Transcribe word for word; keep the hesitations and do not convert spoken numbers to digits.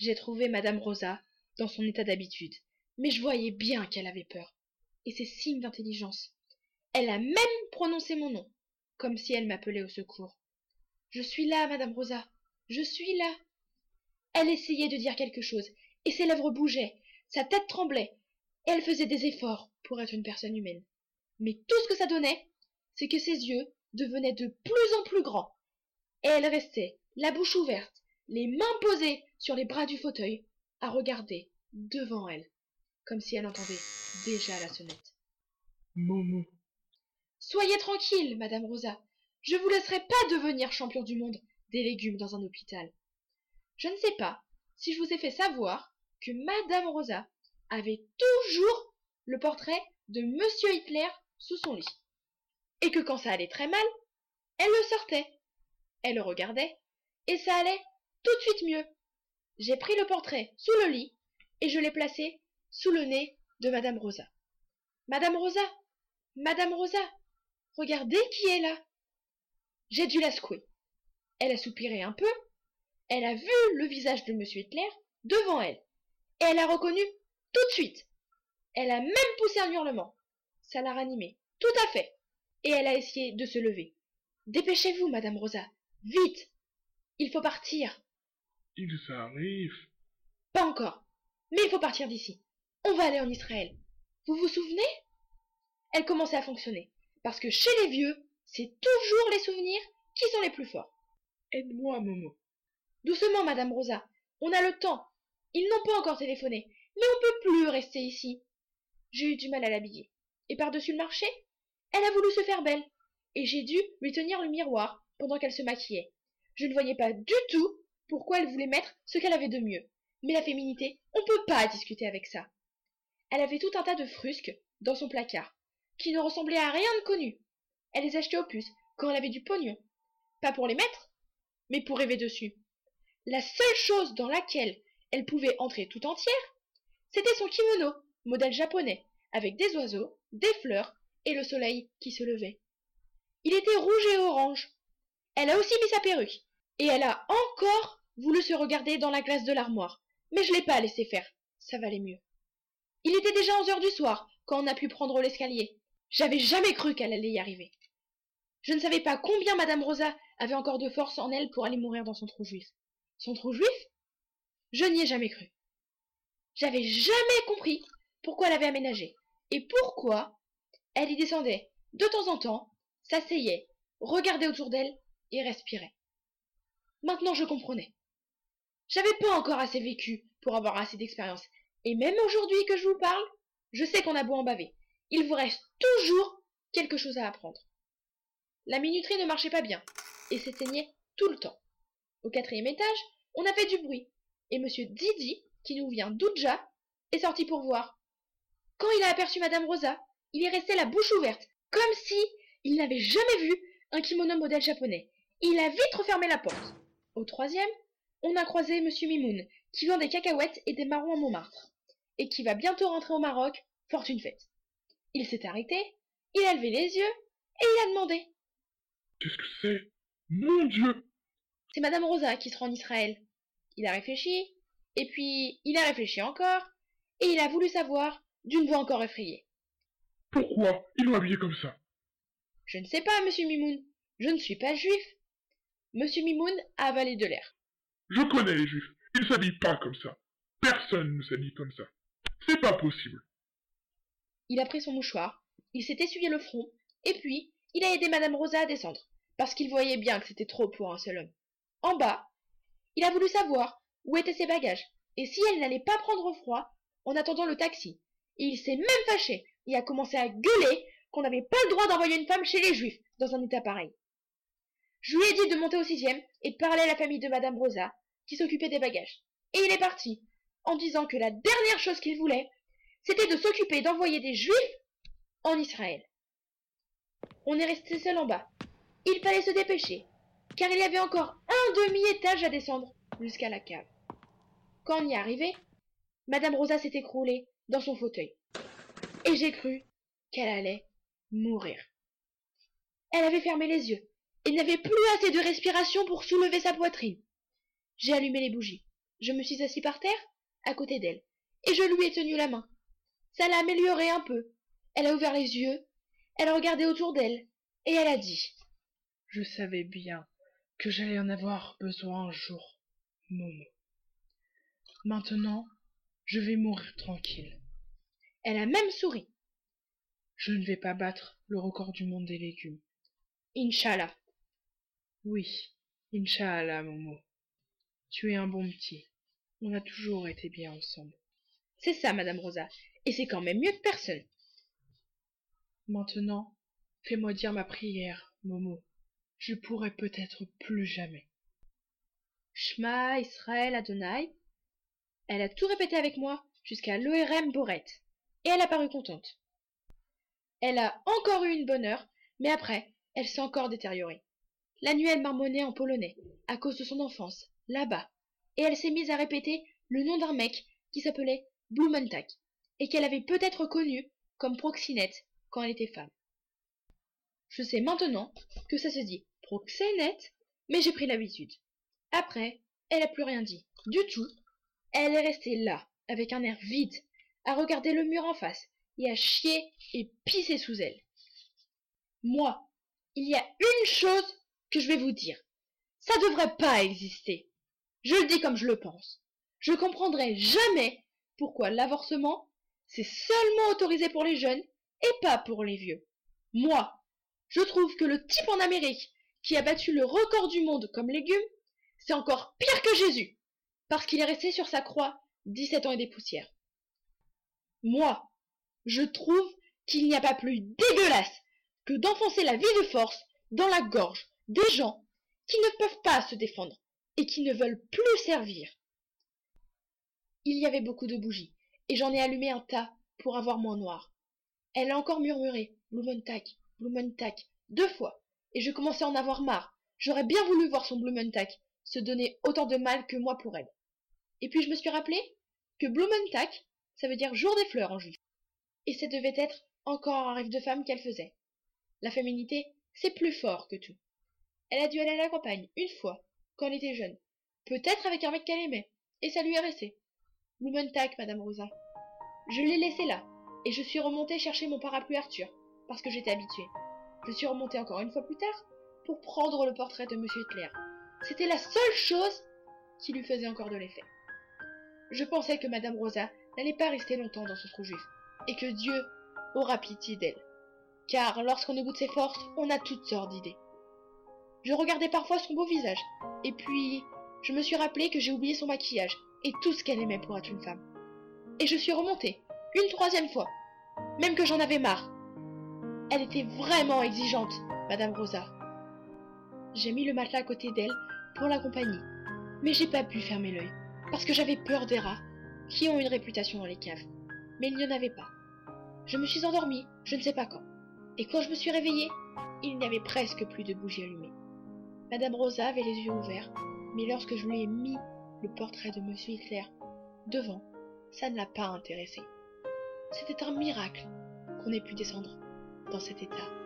J'ai trouvé Madame Rosa dans son état d'habitude, mais je voyais bien qu'elle avait peur. Et c'est signe d'intelligence. Elle a même prononcé mon nom, comme si elle m'appelait au secours. Je suis là, Madame Rosa, je suis là. Elle essayait de dire quelque chose, et ses lèvres bougeaient, sa tête tremblait, et elle faisait des efforts pour être une personne humaine. Mais tout ce que ça donnait, c'est que ses yeux devenaient de plus en plus grands, et elle restait, la bouche ouverte, les mains posées sur les bras du fauteuil, à regarder devant elle, comme si elle entendait déjà la sonnette. Momo. Soyez tranquille, Madame Rosa, je vous laisserai pas devenir champion du monde des légumes dans un hôpital. Je ne sais pas si je vous ai fait savoir que Madame Rosa avait toujours le portrait de Monsieur Hitler sous son lit, et que quand ça allait très mal, elle le sortait, elle le regardait, et ça allait tout de suite mieux. J'ai pris le portrait sous le lit, et je l'ai placé sous le nez de Madame Rosa. Madame Rosa, Madame Rosa, regardez qui est là. J'ai dû la secouer. Elle a soupiré un peu, elle a vu le visage de Monsieur Hitler devant elle, et elle a reconnu tout de suite. Elle a même poussé un hurlement. Ça l'a ranimée, tout à fait, et elle a essayé de se lever. Dépêchez-vous, Madame Rosa, vite. Il faut partir. Ils arrivent. Pas encore, mais il faut partir d'ici. On va aller en Israël. Vous vous souvenez? Elle commençait à fonctionner, parce que chez les vieux, c'est toujours les souvenirs qui sont les plus forts. Aide-moi, Momo. Doucement, Madame Rosa, on a le temps. Ils n'ont pas encore téléphoné, mais on peut plus rester ici. J'ai eu du mal à l'habiller. Et par-dessus le marché, elle a voulu se faire belle, et j'ai dû lui tenir le miroir pendant qu'elle se maquillait. Je ne voyais pas du tout pourquoi elle voulait mettre ce qu'elle avait de mieux. Mais la féminité, on ne peut pas discuter avec ça. Elle avait tout un tas de frusques dans son placard, qui ne ressemblaient à rien de connu. Elle les achetait aux puces quand elle avait du pognon. Pas pour les mettre, mais pour rêver dessus. La seule chose dans laquelle elle pouvait entrer tout entière, c'était son kimono, modèle japonais, avec des oiseaux, des fleurs et le soleil qui se levait. Il était rouge et orange. Elle a aussi mis sa perruque, et elle a encore voulu se regarder dans la glace de l'armoire, mais je l'ai pas laissé faire, ça valait mieux. Il était déjà onze heures du soir quand on a pu prendre l'escalier. J'avais jamais cru qu'elle allait y arriver. Je ne savais pas combien Madame Rosa avait encore de force en elle pour aller mourir dans son trou juif. Son trou juif? Je n'y ai jamais cru. J'avais jamais compris pourquoi elle avait aménagé, et pourquoi elle y descendait de temps en temps, s'asseyait, regardait autour d'elle et respirait. Maintenant je comprenais. J'avais pas encore assez vécu pour avoir assez d'expérience, et même aujourd'hui que je vous parle, je sais qu'on a beau en baver, il vous reste toujours quelque chose à apprendre. La minuterie ne marchait pas bien, et s'éteignait tout le temps. Au quatrième étage, on a fait du bruit, et monsieur Didi, qui nous vient d'Oudja, est sorti pour voir. Quand il a aperçu Madame Rosa, il est resté la bouche ouverte, comme si il n'avait jamais vu un kimono modèle japonais, et il a vite refermé la porte. Au troisième, on a croisé monsieur Mimoun, qui vend des cacahuètes et des marrons à Montmartre, et qui va bientôt rentrer au Maroc, fortune faite. Il s'est arrêté, il a levé les yeux, et il a demandé. Qu'est-ce que c'est? Mon Dieu! C'est Madame Rosa qui sera en Israël. Il a réfléchi, et puis il a réfléchi encore, et il a voulu savoir d'une voix encore effrayée. Pourquoi ils l'ont habillé comme ça? Je ne sais pas, monsieur Mimoun. Je ne suis pas juif. Monsieur Mimoun a avalé de l'air. Je connais les juifs. Ils s'habillent pas comme ça. Personne ne s'habille comme ça. C'est pas possible. Il a pris son mouchoir, il s'est essuyé le front, et puis il a aidé Madame Rosa à descendre, parce qu'il voyait bien que c'était trop pour un seul homme. En bas, il a voulu savoir où étaient ses bagages, et si elle n'allait pas prendre froid en attendant le taxi. Et il s'est même fâché, et a commencé à gueuler qu'on n'avait pas le droit d'envoyer une femme chez les juifs dans un état pareil. Je lui ai dit de monter au sixième et de parler à la famille de Madame Rosa, qui s'occupait des bagages. Et il est parti, en disant que la dernière chose qu'il voulait, c'était de s'occuper d'envoyer des juifs en Israël. On est resté seul en bas. Il fallait se dépêcher, car il y avait encore un demi-étage à descendre jusqu'à la cave. Quand on y est arrivé, Madame Rosa s'est écroulée dans son fauteuil. Et j'ai cru qu'elle allait mourir. Elle avait fermé les yeux et n'avait plus assez de respiration pour soulever sa poitrine. J'ai allumé les bougies. Je me suis assis par terre, à côté d'elle, et je lui ai tenu la main. Ça l'a améliorée un peu. Elle a ouvert les yeux, elle a regardé autour d'elle, et elle a dit « Je savais bien que j'allais en avoir besoin un jour, Momo. Maintenant, je vais mourir tranquille. » Elle a même souri. « Je ne vais pas battre le record du monde des légumes. » Inch'Allah. Oui, Inch'Allah, Momo. Tu es un bon petit. On a toujours été bien ensemble. C'est ça, Madame Rosa, et c'est quand même mieux que personne. Maintenant, fais-moi dire ma prière, Momo. Je pourrai peut-être plus jamais. Shema Israël Adonai. Elle a tout répété avec moi jusqu'à l'O R M Boret, et elle a paru contente. Elle a encore eu une bonne heure, mais après, elle s'est encore détériorée. La nuit, elle marmonnait en polonais, à cause de son enfance, là-bas, et elle s'est mise à répéter le nom d'un mec qui s'appelait Blumenthal, et qu'elle avait peut-être connu comme proxénète quand elle était femme. Je sais maintenant que ça se dit proxénète, mais j'ai pris l'habitude. Après, elle n'a plus rien dit, du tout. Elle est restée là, avec un air vide, à regarder le mur en face, et à chier et pisser sous elle. Moi, il y a une chose que je vais vous dire. Ça devrait pas exister. Je le dis comme je le pense. Je comprendrai jamais pourquoi l'avortement, c'est seulement autorisé pour les jeunes et pas pour les vieux. Moi, je trouve que le type en Amérique qui a battu le record du monde comme légume, c'est encore pire que Jésus, parce qu'il est resté sur sa croix dix-sept ans et des poussières. Moi, je trouve qu'il n'y a pas plus dégueulasse que d'enfoncer la vie de force dans la gorge des gens qui ne peuvent pas se défendre et qui ne veulent plus servir. Il y avait beaucoup de bougies, et j'en ai allumé un tas pour avoir moins noir. Elle a encore murmuré « Blumenthal, Blumenthal » deux fois, et je commençais à en avoir marre. J'aurais bien voulu voir son Blumenthal se donner autant de mal que moi pour elle. Et puis je me suis rappelé que Blumenthal, ça veut dire jour des fleurs en juif. Et ça devait être encore un rêve de femme qu'elle faisait. La féminité, c'est plus fort que tout. Elle a dû aller à la campagne, une fois, quand elle était jeune. Peut-être avec un mec qu'elle aimait, et ça lui est resté. Blumenthal, Madame Rosa. Je l'ai laissé là, et je suis remontée chercher mon parapluie Arthur, parce que j'étais habituée. Je suis remontée encore une fois plus tard, pour prendre le portrait de Monsieur Hitler. C'était la seule chose qui lui faisait encore de l'effet. Je pensais que Madame Rosa n'allait pas rester longtemps dans son trou juif, et que Dieu aura pitié d'elle. Car lorsqu'on goûte ses forces, on a toutes sortes d'idées. Je regardais parfois son beau visage, et puis je me suis rappelé que j'ai oublié son maquillage, et tout ce qu'elle aimait pour être une femme. Et je suis remontée, une troisième fois, même que j'en avais marre. Elle était vraiment exigeante, Madame Rosa. J'ai mis le matelas à côté d'elle pour l'accompagner, mais j'ai pas pu fermer l'œil, parce que j'avais peur des rats, qui ont une réputation dans les caves. Mais il n'y en avait pas. Je me suis endormie, je ne sais pas quand. Et quand je me suis réveillée, il n'y avait presque plus de bougies allumées. Madame Rosa avait les yeux ouverts, mais lorsque je lui ai mis le portrait de Monsieur Hitler devant, ça ne l'a pas intéressée. C'était un miracle qu'on ait pu descendre dans cet état.